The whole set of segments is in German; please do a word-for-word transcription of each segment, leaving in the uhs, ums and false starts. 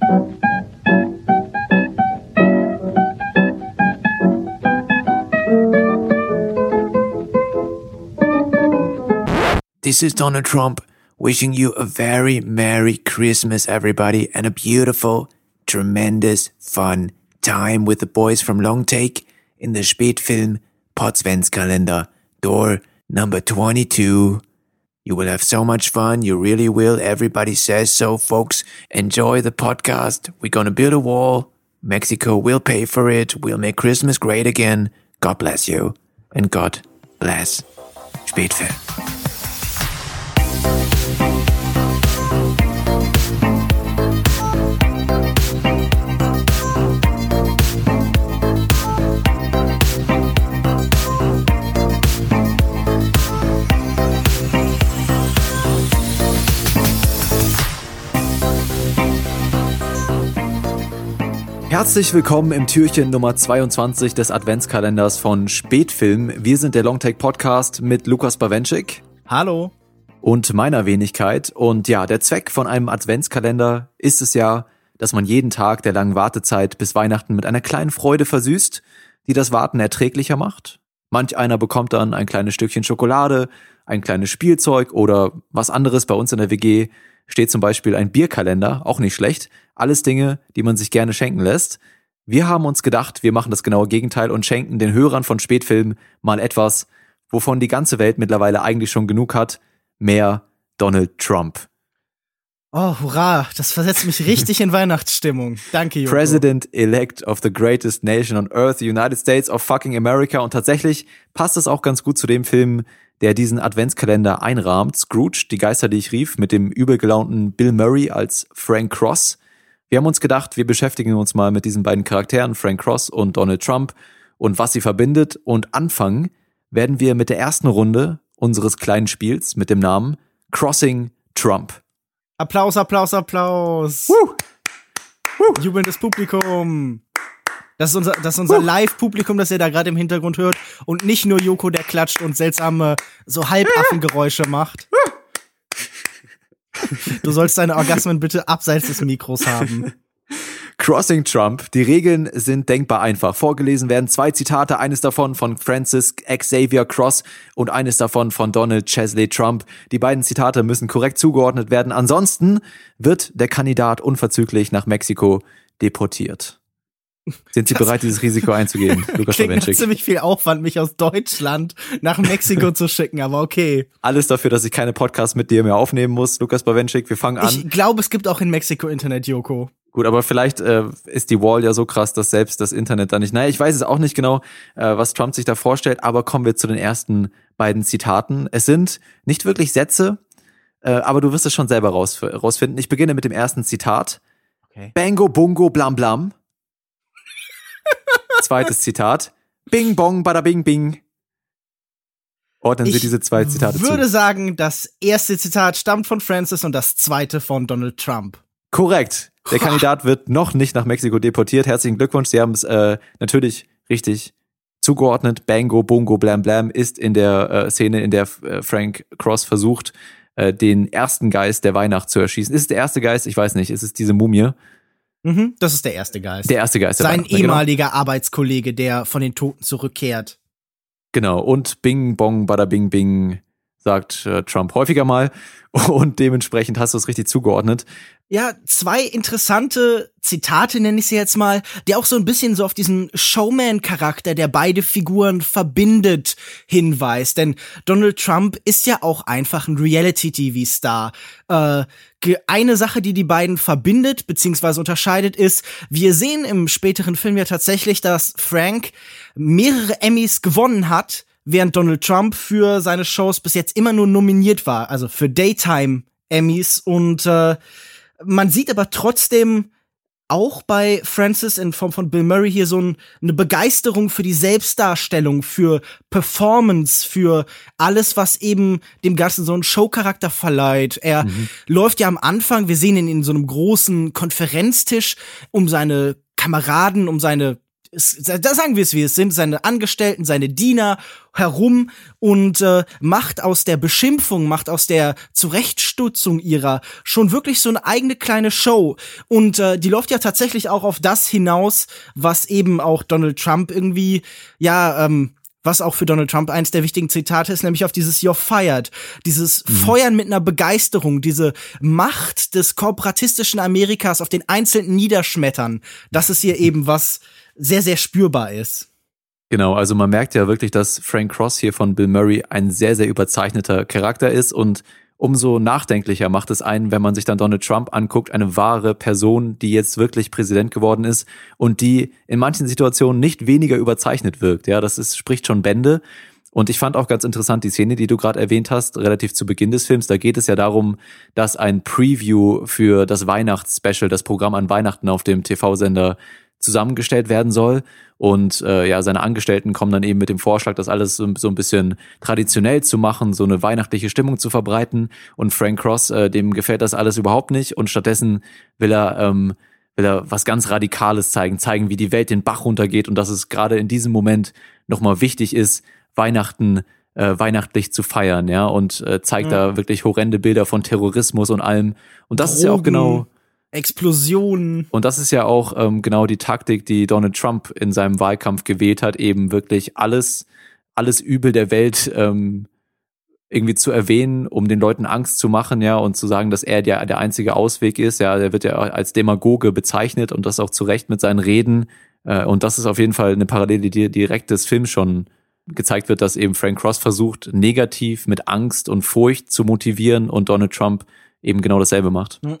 This is Donald Trump wishing you a very Merry Christmas, everybody, and a beautiful, tremendous, fun time with the boys from Long Take in the Spätfilm Podsventskalender, door number twenty-two. You will have so much fun. You really will. Everybody says so, folks. Enjoy the podcast. We're gonna build a wall. Mexico will pay for it. We'll make Christmas great again. God bless you. And God bless Spätfilm. Herzlich willkommen im Türchen Nummer zweiundzwanzig des Adventskalenders von Spätfilm. Wir sind der Longtake Podcast mit Lukas Bawenschik. Hallo. Und meiner Wenigkeit. Und ja, der Zweck von einem Adventskalender ist es ja, dass man jeden Tag der langen Wartezeit bis Weihnachten mit einer kleinen Freude versüßt, die das Warten erträglicher macht. Manch einer bekommt dann ein kleines Stückchen Schokolade, ein kleines Spielzeug oder was anderes. Bei uns in der W G steht zum Beispiel ein Bierkalender, auch nicht schlecht. Alles Dinge, die man sich gerne schenken lässt. Wir haben uns gedacht, wir machen das genaue Gegenteil und schenken den Hörern von Spätfilm mal etwas, wovon die ganze Welt mittlerweile eigentlich schon genug hat. Mehr Donald Trump. Oh, hurra, das versetzt mich richtig in Weihnachtsstimmung. Danke, Joko. President-elect of the greatest nation on earth, the United States of fucking America. Und tatsächlich passt es auch ganz gut zu dem Film, der diesen Adventskalender einrahmt. Scrooge, die Geister, die ich rief, mit dem übel gelaunten Bill Murray als Frank Cross. Wir haben uns gedacht, wir beschäftigen uns mal mit diesen beiden Charakteren, Frank Cross und Donald Trump, und was sie verbindet. Und anfangen werden wir mit der ersten Runde unseres kleinen Spiels mit dem Namen Crossing Trump. Applaus, Applaus, Applaus. Woo! Woo! Jubelndes Publikum. Das ist unser, das ist unser Live-Publikum, das ihr da gerade im Hintergrund hört. Und nicht nur Joko, der klatscht und seltsame, so Halbaffengeräusche macht. Du sollst deine Orgasmen bitte abseits des Mikros haben. Crossing Trump. Die Regeln sind denkbar einfach. Vorgelesen werden zwei Zitate, eines davon von Francis Xavier Cross und eines davon von Donald Chesley Trump. Die beiden Zitate müssen korrekt zugeordnet werden. Ansonsten wird der Kandidat unverzüglich nach Mexiko deportiert. Sind Sie das bereit, dieses Risiko einzugehen, Lukas Bawenschik? Klingt ziemlich viel Aufwand, mich aus Deutschland nach Mexiko zu schicken, aber okay. Alles dafür, dass ich keine Podcasts mit dir mehr aufnehmen muss, Lukas Bawenschik. Wir fangen an. Ich glaube, es gibt auch in Mexiko Internet, Joko. Gut, aber vielleicht äh, ist die Wall ja so krass, dass selbst das Internet da nicht... Naja, ich weiß es auch nicht genau, äh, was Trump sich da vorstellt, aber kommen wir zu den ersten beiden Zitaten. Es sind nicht wirklich Sätze, äh, aber du wirst es schon selber raus, rausfinden. Ich beginne mit dem ersten Zitat. Okay. Bango, bungo, blam, blam. Zweites Zitat. Bing, bong, bada, bing, bing. Ordnen Sie ich diese zwei Zitate zu. Ich würde sagen, das erste Zitat stammt von Francis und das zweite von Donald Trump. Korrekt. Der Kandidat wird noch nicht nach Mexiko deportiert. Herzlichen Glückwunsch. Sie haben es äh, natürlich richtig zugeordnet. Bango, bungo, blam, blam ist in der äh, Szene, in der äh, Frank Cross versucht, äh, den ersten Geist der Weihnacht zu erschießen. Ist es der erste Geist? Ich weiß nicht. Ist es diese Mumie? Mhm, das ist der erste Geist. Der erste Geist. Der Sein Weihnachten, ehemaliger genau. Arbeitskollege, der von den Toten zurückkehrt. Genau. Und Bing, Bong, Bada, Bing, Bing sagt äh, Trump häufiger mal. Und dementsprechend hast du es richtig zugeordnet. Ja, zwei interessante Zitate, nenne ich sie jetzt mal, die auch so ein bisschen so auf diesen Showman-Charakter, der beide Figuren verbindet, hinweist. Denn Donald Trump ist ja auch einfach ein Reality-T V-Star. Äh, eine Sache, die die beiden verbindet, beziehungsweise unterscheidet, ist, wir sehen im späteren Film ja tatsächlich, dass Frank mehrere Emmys gewonnen hat, während Donald Trump für seine Shows bis jetzt immer nur nominiert war, also für Daytime-Emmys. Und äh, man sieht aber trotzdem auch bei Francis in Form von Bill Murray hier so ein, eine Begeisterung für die Selbstdarstellung, für Performance, für alles, was eben dem Ganzen so einen Showcharakter verleiht. Er mhm. läuft ja am Anfang, wir sehen ihn in so einem großen Konferenztisch um seine Kameraden, um seine es, da sagen wir es, wie es sind, seine Angestellten, seine Diener herum und äh, macht aus der Beschimpfung, macht aus der Zurechtstutzung ihrer schon wirklich so eine eigene kleine Show. Und äh, die läuft ja tatsächlich auch auf das hinaus, was eben auch Donald Trump irgendwie, ja, ähm, was auch für Donald Trump eins der wichtigen Zitate ist, nämlich auf dieses You're fired, dieses mhm. Feuern mit einer Begeisterung, diese Macht des korporatistischen Amerikas auf den Einzelnen niederschmettern. Das ist hier eben was sehr, sehr spürbar ist. Genau, also man merkt ja wirklich, dass Frank Cross hier von Bill Murray ein sehr, sehr überzeichneter Charakter ist und umso nachdenklicher macht es einen, wenn man sich dann Donald Trump anguckt, eine wahre Person, die jetzt wirklich Präsident geworden ist und die in manchen Situationen nicht weniger überzeichnet wirkt. Ja, das ist, spricht schon Bände. Und ich fand auch ganz interessant die Szene, die du gerade erwähnt hast, relativ zu Beginn des Films. Da geht es ja darum, dass ein Preview für das Weihnachtsspecial, das Programm an Weihnachten auf dem T V-Sender zusammengestellt werden soll. Und äh, ja, seine Angestellten kommen dann eben mit dem Vorschlag, das alles so, so ein bisschen traditionell zu machen, so eine weihnachtliche Stimmung zu verbreiten. Und Frank Cross, äh, dem gefällt das alles überhaupt nicht. Und stattdessen will er, ähm, will er was ganz Radikales zeigen, zeigen, wie die Welt den Bach runtergeht und dass es gerade in diesem Moment nochmal wichtig ist, Weihnachten äh, weihnachtlich zu feiern, ja, und äh, zeigt ja. da wirklich horrende Bilder von Terrorismus und allem. Und das Drogen. Ist ja auch genau Explosionen. Und das ist ja auch ähm, genau die Taktik, die Donald Trump in seinem Wahlkampf gewählt hat, eben wirklich alles, alles Übel der Welt ähm, irgendwie zu erwähnen, um den Leuten Angst zu machen, ja, und zu sagen, dass er der, der einzige Ausweg ist. Ja, der wird ja als Demagoge bezeichnet und das auch zu Recht mit seinen Reden. Äh, und das ist auf jeden Fall eine Parallele, die direkt des Films schon gezeigt wird, dass eben Frank Cross versucht, negativ mit Angst und Furcht zu motivieren und Donald Trump eben genau dasselbe macht. Mhm.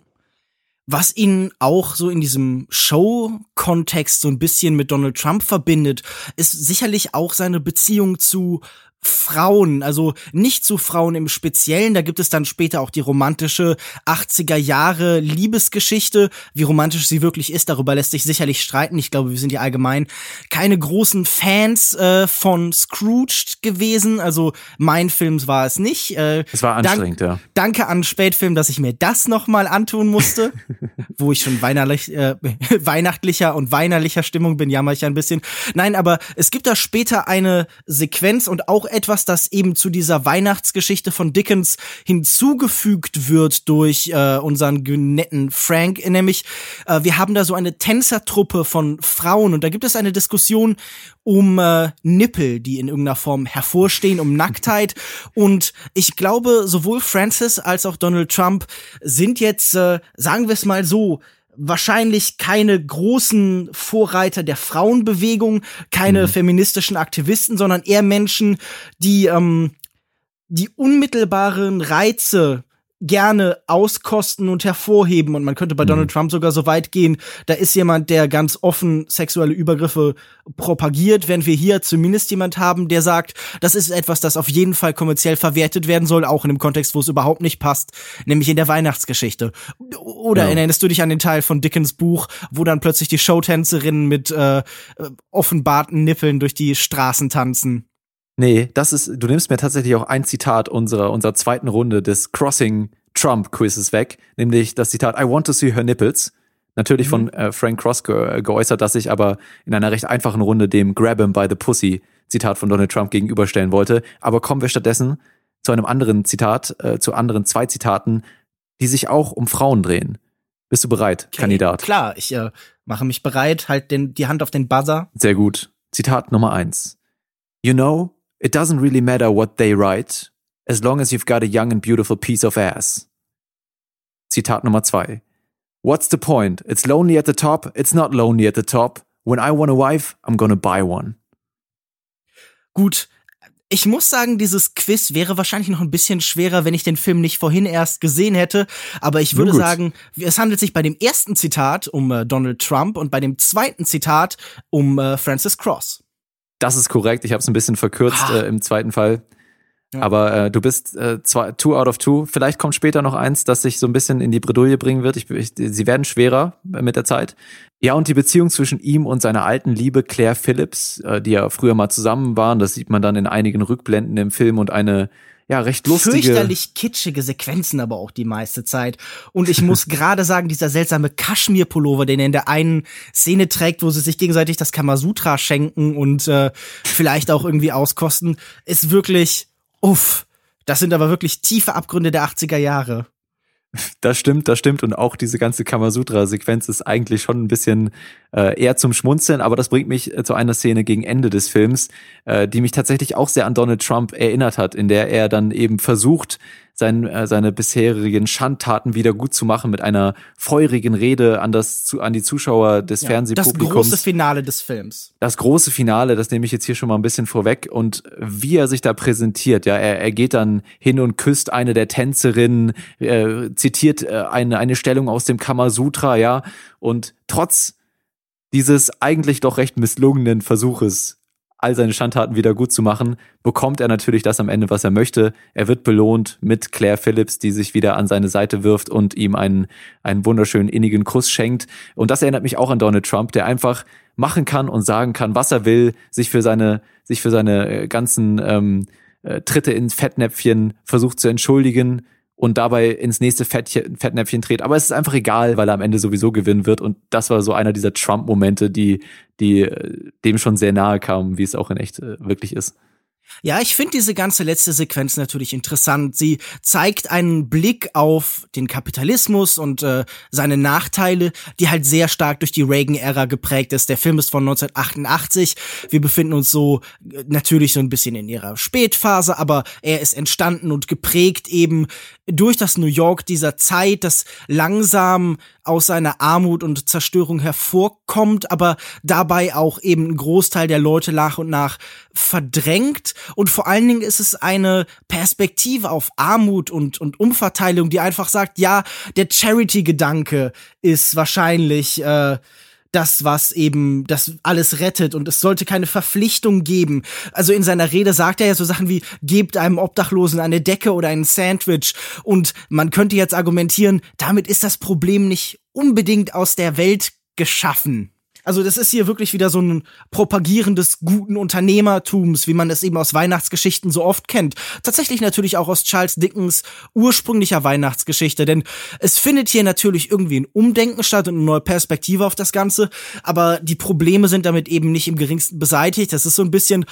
Was ihn auch so in diesem Show-Kontext so ein bisschen mit Donald Trump verbindet, ist sicherlich auch seine Beziehung zu Frauen, also nicht zu Frauen im Speziellen, da gibt es dann später auch die romantische achtziger Jahre Liebesgeschichte, wie romantisch sie wirklich ist, darüber lässt sich sicherlich streiten, ich glaube, wir sind ja allgemein keine großen Fans äh, von Scrooged gewesen, also mein Film war es nicht. Äh, es war anstrengend, dank, ja. Danke an Spätfilm, dass ich mir das nochmal antun musste, wo ich schon weihnachtlich, äh, weihnachtlicher und weinerlicher Stimmung bin, jammer ich ein bisschen. Nein, aber es gibt da später eine Sequenz und auch etwas, das eben zu dieser Weihnachtsgeschichte von Dickens hinzugefügt wird durch äh, unseren netten Frank, nämlich äh, wir haben da so eine Tänzertruppe von Frauen und da gibt es eine Diskussion um äh, Nippel, die in irgendeiner Form hervorstehen, um Nacktheit und ich glaube, sowohl Francis als auch Donald Trump sind jetzt, äh, sagen wir es mal so, wahrscheinlich keine großen Vorreiter der Frauenbewegung, keine mhm. feministischen Aktivisten, sondern eher Menschen, die ähm, die unmittelbaren Reize gerne auskosten und hervorheben. Und man könnte bei mhm. Donald Trump sogar so weit gehen, da ist jemand, der ganz offen sexuelle Übergriffe propagiert, während wir hier zumindest jemand haben, der sagt, das ist etwas, das auf jeden Fall kommerziell verwertet werden soll, auch in einem Kontext, wo es überhaupt nicht passt, nämlich in der Weihnachtsgeschichte. Oder ja. erinnerst du dich an den Teil von Dickens Buch, wo dann plötzlich die Showtänzerinnen mit äh, offenbarten Nippeln durch die Straßen tanzen? Nee, das ist, du nimmst mir tatsächlich auch ein Zitat unserer, unserer zweiten Runde des Crossing Trump Quizzes weg, nämlich das Zitat I want to see her nipples. Natürlich mhm. von äh, Frank Cross ge- geäußert, dass ich aber in einer recht einfachen Runde dem Grab him by the pussy Zitat von Donald Trump gegenüberstellen wollte. Aber kommen wir stattdessen zu einem anderen Zitat, äh, zu anderen zwei Zitaten, die sich auch um Frauen drehen. Bist du bereit, okay, Kandidat? Klar, ich äh, mache mich bereit, halt den, die Hand auf den Buzzer. Sehr gut. Zitat Nummer eins. You know, it doesn't really matter what they write, as long as you've got a young and beautiful piece of ass. Zitat Nummer zwei. What's the point? It's lonely at the top, it's not lonely at the top. When I want a wife, I'm gonna buy one. Gut, ich muss sagen, dieses Quiz wäre wahrscheinlich noch ein bisschen schwerer, wenn ich den Film nicht vorhin erst gesehen hätte. Aber ich würde sagen, es handelt sich bei dem ersten Zitat um äh, Donald Trump und bei dem zweiten Zitat um äh, Francis Cross. Das ist korrekt. Ich habe es ein bisschen verkürzt äh, im zweiten Fall. Ja. Aber äh, du bist äh, zwei, two out of two. Vielleicht kommt später noch eins, das sich so ein bisschen in die Bredouille bringen wird. Ich, ich, sie werden schwerer mit der Zeit. Ja, und die Beziehung zwischen ihm und seiner alten Liebe Claire Phillips, äh, die ja früher mal zusammen waren, das sieht man dann in einigen Rückblenden im Film und eine ja, recht lustige. Fürchterlich kitschige Sequenzen aber auch die meiste Zeit. Und ich muss gerade sagen, dieser seltsame Kaschmir-Pullover, den er in der einen Szene trägt, wo sie sich gegenseitig das Kamasutra schenken und äh, vielleicht auch irgendwie auskosten, ist wirklich, uff. Das sind aber wirklich tiefe Abgründe der achtziger Jahre. Das stimmt, das stimmt. Und auch diese ganze Kamasutra-Sequenz ist eigentlich schon ein bisschen äh, eher zum Schmunzeln. Aber das bringt mich äh, zu einer Szene gegen Ende des Films, äh, die mich tatsächlich auch sehr an Donald Trump erinnert hat, in der er dann eben versucht, sein, äh, seine bisherigen Schandtaten wieder gut zu machen mit einer feurigen Rede an das zu, an die Zuschauer des ja, Fernsehpublikums. Das große Finale des Films. Das große Finale, das nehme ich jetzt hier schon mal ein bisschen vorweg. Und wie er sich da präsentiert, ja, er, er geht dann hin und küsst eine der Tänzerinnen, äh, zitiert äh, eine, eine Stellung aus dem Kamasutra, ja, und trotz dieses eigentlich doch recht misslungenen Versuches, all seine Schandtaten wieder gut zu machen, bekommt er natürlich das am Ende, was er möchte. Er wird belohnt mit Claire Phillips, die sich wieder an seine Seite wirft und ihm einen, einen wunderschönen innigen Kuss schenkt. Und das erinnert mich auch an Donald Trump, der einfach machen kann und sagen kann, was er will, sich für seine, sich für seine ganzen ähm, äh, Tritte ins Fettnäpfchen versucht zu entschuldigen und dabei ins nächste Fettchen, Fettnäpfchen dreht. Aber es ist einfach egal, weil er am Ende sowieso gewinnen wird. Und das war so einer dieser Trump-Momente, die, die dem schon sehr nahe kamen, wie es auch in echt äh, wirklich ist. Ja, ich finde diese ganze letzte Sequenz natürlich interessant. Sie zeigt einen Blick auf den Kapitalismus und äh, seine Nachteile, die halt sehr stark durch die Reagan-Ära geprägt ist. Der Film ist von neunzehnhundertachtundachtzig. Wir befinden uns so äh, natürlich so ein bisschen in ihrer Spätphase, aber er ist entstanden und geprägt eben durch das New York dieser Zeit, das langsam aus seiner Armut und Zerstörung hervorkommt, aber dabei auch eben ein Großteil der Leute nach und nach verdrängt. Und vor allen Dingen ist es eine Perspektive auf Armut und, und Umverteilung, die einfach sagt, ja, der Charity-Gedanke ist wahrscheinlich äh, das, was eben das alles rettet und es sollte keine Verpflichtung geben. Also in seiner Rede sagt er ja so Sachen wie, gebt einem Obdachlosen eine Decke oder ein Sandwich und man könnte jetzt argumentieren, damit ist das Problem nicht unbedingt aus der Welt geschaffen. Also das ist hier wirklich wieder so ein Propagieren des guten Unternehmertums, wie man es eben aus Weihnachtsgeschichten so oft kennt. Tatsächlich natürlich auch aus Charles Dickens ursprünglicher Weihnachtsgeschichte, denn es findet hier natürlich irgendwie ein Umdenken statt und eine neue Perspektive auf das Ganze, aber die Probleme sind damit eben nicht im geringsten beseitigt. Das ist so ein bisschen...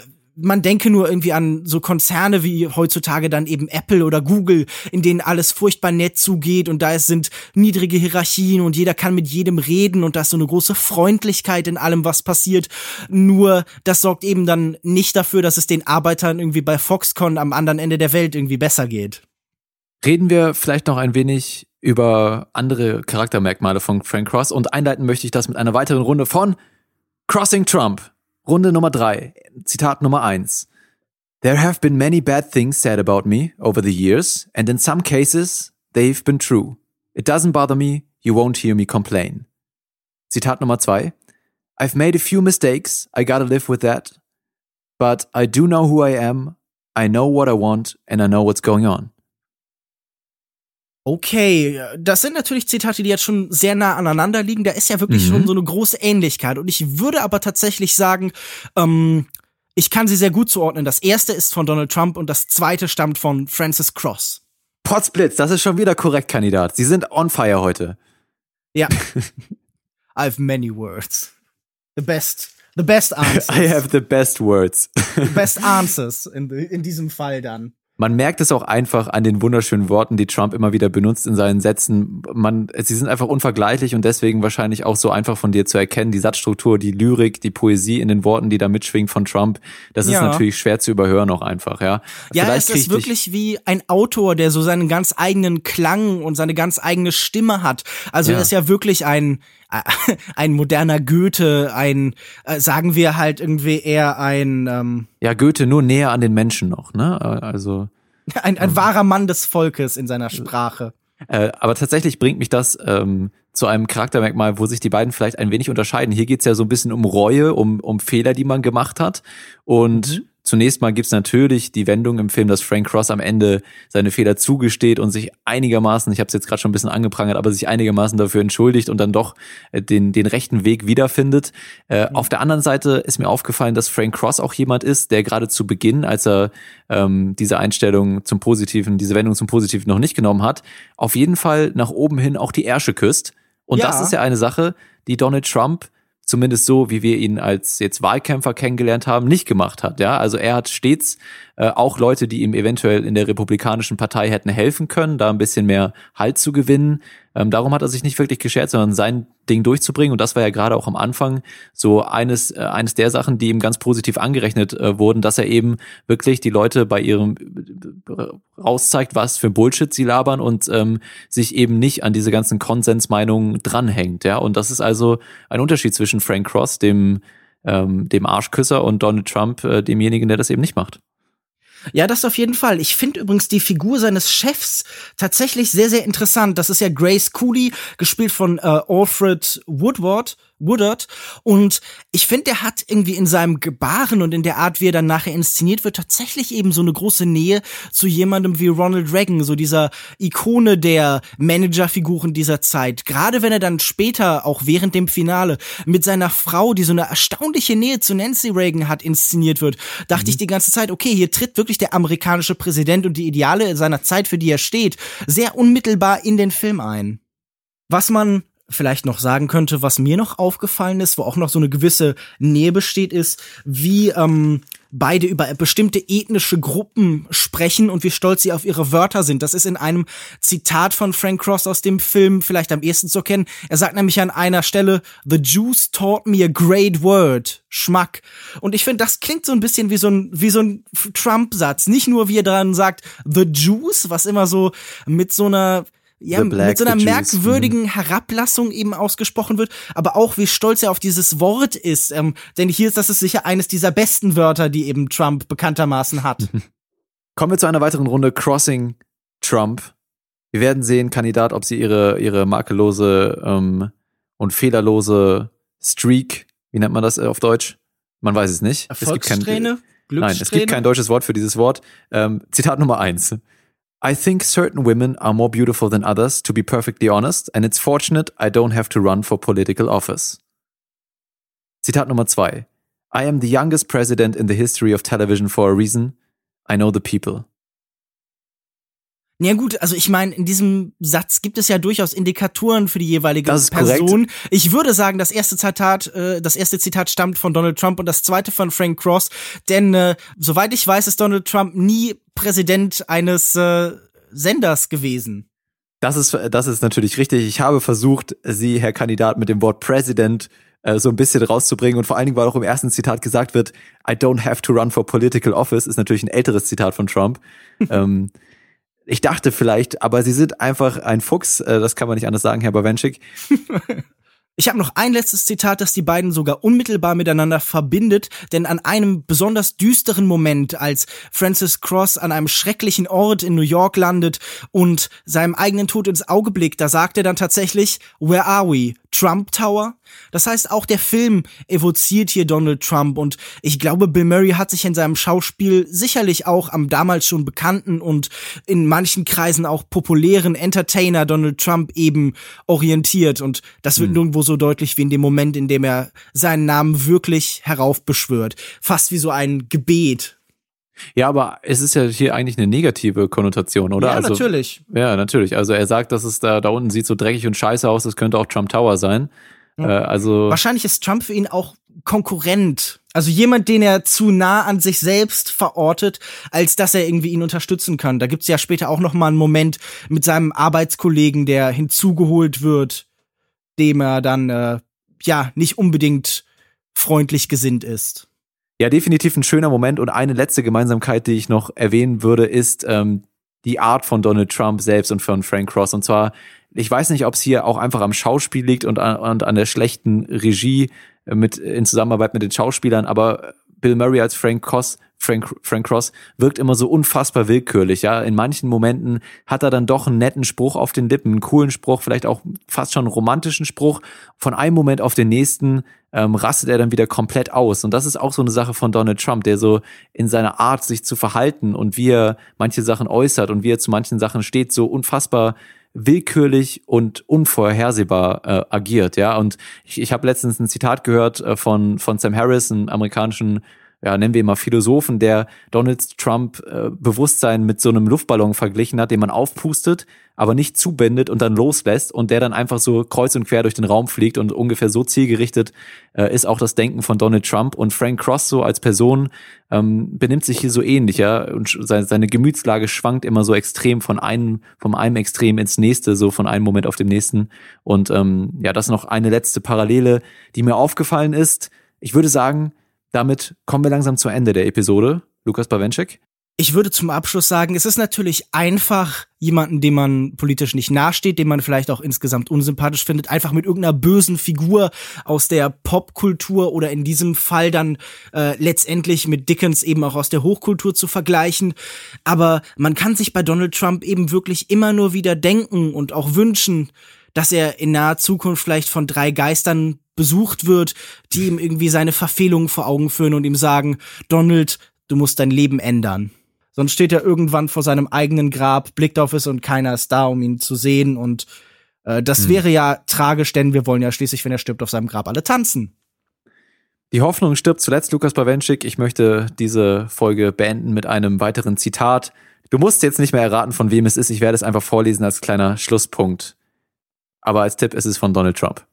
Man denke nur irgendwie an so Konzerne wie heutzutage dann eben Apple oder Google, in denen alles furchtbar nett zugeht und da sind niedrige Hierarchien und jeder kann mit jedem reden und da ist so eine große Freundlichkeit in allem, was passiert. Nur das sorgt eben dann nicht dafür, dass es den Arbeitern irgendwie bei Foxconn am anderen Ende der Welt irgendwie besser geht. Reden wir vielleicht noch ein wenig über andere Charaktermerkmale von Frank Cross und einleiten möchte ich das mit einer weiteren Runde von Crossing Trump. Runde Nummer drei, Zitat Nummer eins. There have been many bad things said about me over the years, and in some cases, they've been true. It doesn't bother me, you won't hear me complain. Zitat Nummer zwei. I've made a few mistakes, I gotta live with that. But I do know who I am, I know what I want, and I know what's going on. Okay, das sind natürlich Zitate, die jetzt schon sehr nah aneinander liegen. Da ist ja wirklich mhm. schon so eine große Ähnlichkeit. Und ich würde aber tatsächlich sagen, ähm, ich kann sie sehr gut zuordnen. Das erste ist von Donald Trump und das zweite stammt von Francis Cross. Potzblitz, das ist schon wieder korrekt, Kandidat. Sie sind on fire heute. Ja. I've many words. The best, the best answers. I have the best words. The best answers in, in diesem Fall dann. Man merkt es auch einfach an den wunderschönen Worten, die Trump immer wieder benutzt in seinen Sätzen. Man, sie sind einfach unvergleichlich und deswegen wahrscheinlich auch so einfach von dir zu erkennen. Die Satzstruktur, die Lyrik, die Poesie in den Worten, die da mitschwingen von Trump, das ja. ist natürlich schwer zu überhören auch einfach, ja. Ja, Vielleicht es ist wirklich wie ein Autor, der so seinen ganz eigenen Klang und seine ganz eigene Stimme hat. Also ja. er ist ja wirklich ein ein moderner Goethe, ein, äh, sagen wir halt irgendwie eher ein... Ähm, ja, Goethe nur näher an den Menschen noch, ne? Also Ein, ein wahrer Mann des Volkes in seiner Sprache. Äh, aber tatsächlich bringt mich das ähm, zu einem Charaktermerkmal, wo sich die beiden vielleicht ein wenig unterscheiden. Hier geht's ja so ein bisschen um Reue, um, um Fehler, die man gemacht hat. Und mhm. zunächst mal gibt's natürlich die Wendung im Film, dass Frank Cross am Ende seine Fehler zugesteht und sich einigermaßen, ich habe es jetzt gerade schon ein bisschen angeprangert, aber sich einigermaßen dafür entschuldigt und dann doch den den rechten Weg wiederfindet. Äh, mhm. Auf der anderen Seite ist mir aufgefallen, dass Frank Cross auch jemand ist, der gerade zu Beginn, als er ähm, diese Einstellung zum Positiven, diese Wendung zum Positiven noch nicht genommen hat, auf jeden Fall nach oben hin auch die Ärsche küsst. Und ja. das ist ja eine Sache, die Donald Trump, zumindest so, wie wir ihn als jetzt Wahlkämpfer kennengelernt haben, nicht gemacht hat. Ja, also er hat stets äh, auch Leute, die ihm eventuell in der Republikanischen Partei hätten helfen können, da ein bisschen mehr Halt zu gewinnen. Ähm, darum hat er sich nicht wirklich geschert, sondern sein Ding durchzubringen. Und das war ja gerade auch am Anfang so eines äh, eines der Sachen, die ihm ganz positiv angerechnet äh, wurden, dass er eben wirklich die Leute bei ihrem äh, rauszeigt, was für Bullshit sie labern und ähm, sich eben nicht an diese ganzen Konsensmeinungen dranhängt. Ja, und das ist also ein Unterschied zwischen Frank Cross, dem ähm, dem Arschküsser, und Donald Trump, äh, demjenigen, der das eben nicht macht. Ja, das auf jeden Fall. Ich finde übrigens die Figur seines Chefs tatsächlich sehr, sehr interessant. Das ist ja Grace Cooley, gespielt von äh, Alfred Woodward. Woodard. Und ich finde, der hat irgendwie in seinem Gebaren und in der Art, wie er dann nachher inszeniert wird, tatsächlich eben so eine große Nähe zu jemandem wie Ronald Reagan, so dieser Ikone der Managerfiguren dieser Zeit. Gerade wenn er dann später, auch während dem Finale, mit seiner Frau, die so eine erstaunliche Nähe zu Nancy Reagan hat, inszeniert wird, dachte mhm. ich die ganze Zeit, okay, hier tritt wirklich der amerikanische Präsident und die Ideale seiner Zeit, für die er steht, sehr unmittelbar in den Film ein. Was man vielleicht noch sagen könnte, was mir noch aufgefallen ist, wo auch noch so eine gewisse Nähe besteht, ist, wie ähm, beide über bestimmte ethnische Gruppen sprechen und wie stolz sie auf ihre Wörter sind. Das ist in einem Zitat von Frank Cross aus dem Film vielleicht am ehesten zu erkennen. Er sagt nämlich an einer Stelle, "The Jews taught me a great word", Schmack. Und ich finde, das klingt so ein bisschen wie so ein wie so ein Trump-Satz. Nicht nur, wie er dran sagt, "The Jews", was immer so mit so einer ja, black, mit so einer merkwürdigen Herablassung eben ausgesprochen wird, aber auch, wie stolz er auf dieses Wort ist. Ähm, denn hier ist das ist sicher eines dieser besten Wörter, die eben Trump bekanntermaßen hat. Kommen wir zu einer weiteren Runde Crossing Trump. Wir werden sehen, Kandidat, ob sie ihre ihre makellose ähm, und fehlerlose Streak, wie nennt man das auf Deutsch? Man weiß es nicht. Erfolgssträhne? Glückssträhne? Nein, es gibt kein deutsches Wort für dieses Wort. Ähm, Zitat Nummer eins. I think certain women are more beautiful than others, to be perfectly honest, and it's fortunate I don't have to run for political office. Zitat Nummer zwei. I am the youngest president in the history of television for a reason. I know the people. Ja gut, also ich meine, in diesem Satz gibt es ja durchaus Indikatoren für die jeweilige das ist Person. Korrekt. Ich würde sagen, das erste Zitat, äh, das erste Zitat stammt von Donald Trump und das zweite von Frank Cross, denn äh, soweit ich weiß, ist Donald Trump nie Präsident eines äh, Senders gewesen. Das ist das ist natürlich richtig. Ich habe versucht, Sie, Herr Kandidat, mit dem Wort President äh, so ein bisschen rauszubringen und vor allen Dingen, weil auch im ersten Zitat gesagt wird, I don't have to run for political office, ist natürlich ein älteres Zitat von Trump. ähm, Ich dachte vielleicht, aber sie sind einfach ein Fuchs, das kann man nicht anders sagen, Herr Bawenschik. Ich habe noch ein letztes Zitat, das die beiden sogar unmittelbar miteinander verbindet, denn an einem besonders düsteren Moment, als Francis Cross an einem schrecklichen Ort in New York landet und seinem eigenen Tod ins Auge blickt, da sagt er dann tatsächlich, "Where are we? Trump Tower?" Das heißt, auch der Film evoziert hier Donald Trump und ich glaube, Bill Murray hat sich in seinem Schauspiel sicherlich auch am damals schon bekannten und in manchen Kreisen auch populären Entertainer Donald Trump eben orientiert und das wird hm. nirgendwo so deutlich wie in dem Moment, in dem er seinen Namen wirklich heraufbeschwört. Fast wie so ein Gebet. Ja, aber es ist ja hier eigentlich eine negative Konnotation, oder? Ja, also, natürlich. Ja, natürlich. Also er sagt, dass es da, da unten sieht so dreckig und scheiße aus, das könnte auch Trump Tower sein. Ja. Äh, also wahrscheinlich ist Trump für ihn auch Konkurrent. Also jemand, den er zu nah an sich selbst verortet, als dass er irgendwie ihn unterstützen kann. Da gibt's ja später auch noch mal einen Moment mit seinem Arbeitskollegen, der hinzugeholt wird, dem er dann äh, ja nicht unbedingt freundlich gesinnt ist. Ja, definitiv ein schöner Moment und eine letzte Gemeinsamkeit, die ich noch erwähnen würde, ist ähm, die Art von Donald Trump selbst und von Frank Cross. Und zwar, ich weiß nicht, ob es hier auch einfach am Schauspiel liegt und an, und an der schlechten Regie mit in Zusammenarbeit mit den Schauspielern, aber Bill Murray als Frank Cross, Frank, Frank Cross wirkt immer so unfassbar willkürlich, ja. In manchen Momenten hat er dann doch einen netten Spruch auf den Lippen, einen coolen Spruch, vielleicht auch fast schon einen romantischen Spruch. Von einem Moment auf den nächsten ähm, rastet er dann wieder komplett aus. Und das ist auch so eine Sache von Donald Trump, der so in seiner Art, sich zu verhalten und wie er manche Sachen äußert und wie er zu manchen Sachen steht, so unfassbar willkürlich und unvorhersehbar äh, agiert, ja. Und ich, ich habe letztens ein Zitat gehört äh, von von Sam Harris, einem amerikanischen, ja, nennen wir ihn mal Philosophen, der Donald Trump äh, Bewusstsein mit so einem Luftballon verglichen hat, den man aufpustet, aber nicht zubindet und dann loslässt und der dann einfach so kreuz und quer durch den Raum fliegt und ungefähr so zielgerichtet äh, ist auch das Denken von Donald Trump. Und Frank Cross so als Person ähm, benimmt sich hier so ähnlich, ja, und seine, seine Gemütslage schwankt immer so extrem von einem, vom einem Extrem ins nächste, so von einem Moment auf den nächsten. Und ähm, ja, das noch eine letzte Parallele, die mir aufgefallen ist. Ich würde sagen, damit kommen wir langsam zum Ende der Episode. Lukas Bawenschik? Ich würde zum Abschluss sagen, es ist natürlich einfach, jemanden, dem man politisch nicht nahesteht, den man vielleicht auch insgesamt unsympathisch findet, einfach mit irgendeiner bösen Figur aus der Popkultur oder in diesem Fall dann äh, letztendlich mit Dickens eben auch aus der Hochkultur zu vergleichen. Aber man kann sich bei Donald Trump eben wirklich immer nur wieder denken und auch wünschen, dass er in naher Zukunft vielleicht von drei Geistern besucht wird, die ihm irgendwie seine Verfehlungen vor Augen führen und ihm sagen, Donald, du musst dein Leben ändern. Sonst steht er irgendwann vor seinem eigenen Grab, blickt auf es und keiner ist da, um ihn zu sehen. Und äh, das hm. wäre ja tragisch, denn wir wollen ja schließlich, wenn er stirbt, auf seinem Grab alle tanzen. Die Hoffnung stirbt zuletzt, Lukas Bawenschik. Ich möchte diese Folge beenden mit einem weiteren Zitat. Du musst jetzt nicht mehr erraten, von wem es ist. Ich werde es einfach vorlesen als kleiner Schlusspunkt. Aber als Tipp ist es von Donald Trump.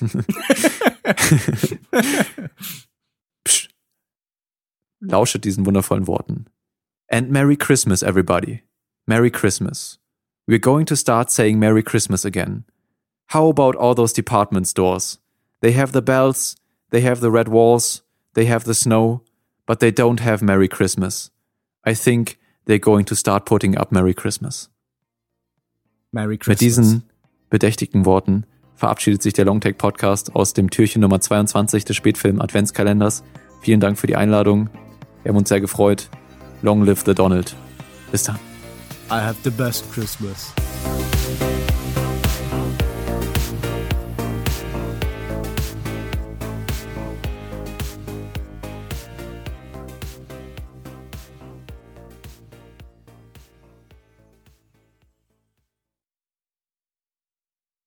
Psch. Lauschet diesen wundervollen Worten. And Merry Christmas, everybody. Merry Christmas. We're going to start saying Merry Christmas again. How about all those department stores? They have the bells, they have the red walls, they have the snow, but they don't have Merry Christmas. I think they're going to start putting up Merry Christmas. Merry Christmas. Mit diesen bedächtigen Worten verabschiedet sich der Longtake Podcast aus dem Türchen Nummer zweiundzwanzig des Spätfilm Adventskalenders. Vielen Dank für die Einladung. Wir haben uns sehr gefreut. Long live the Donald. Bis dann. I have the best Christmas.